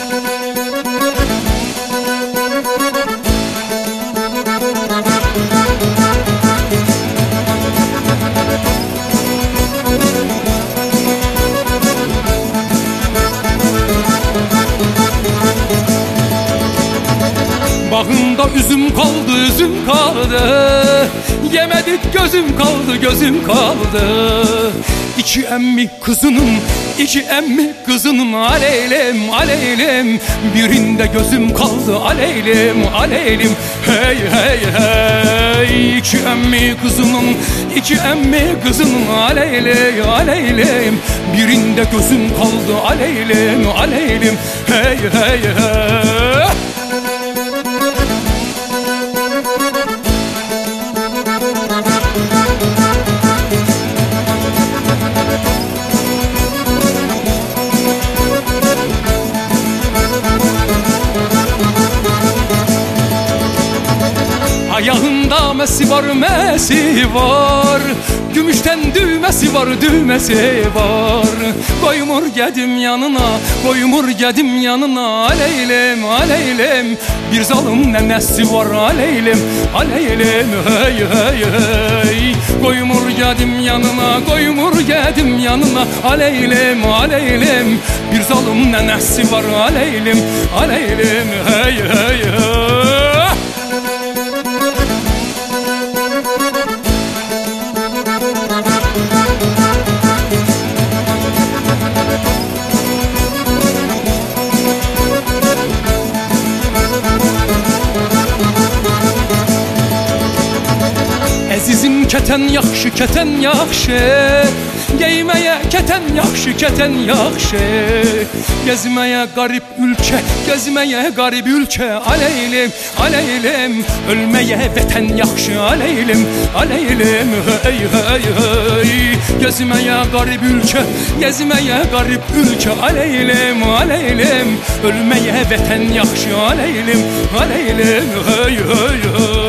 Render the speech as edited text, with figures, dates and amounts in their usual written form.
Bağımda üzüm kaldı, üzüm kaldı. Yemedik gözüm kaldı, gözüm kaldı. İki emmi kızının, iki emmi kızının aleylem, aleylem. Birinde gözüm kaldı, aleylem, aleylem. Hey hey hey. İki emmi kızının, iki emmi kızının aleylem, aleylem. Birinde gözüm kaldı, aleylem, aleylem. Hey hey hey. Ayağında mesi var, mesi var. Gümüşten düğmesi var, düğmesi var. Koymur gedim yanına, koymur gedim yanına. Aleylem, aleylem. Bir zalim nenesi var, aleylem, aleylem. Hey hey hey. Koymur gedim yanına, koymur gedim yanına. Aleylem, aleylem. Bir zalim nenesi var, aleylem, aleylem. Hey hey hey. Əzizim keten yaxşı, keten yaxşı. Geyməyə keten yaxşı, keten yaxşı. Gezməyə qarib ülkə, gezməyə qarib ülkə. Aleylem, aleylem. Ölməyə vətən yaxşı, aleylem, aleylem. Hey hey hey. Gezməyə qarib ülkə, gezməyə qarib ülkə. Aleylem, aleylem. Ölməyə vətən yaxşı, aleylem, aleylem. Hey hey hey.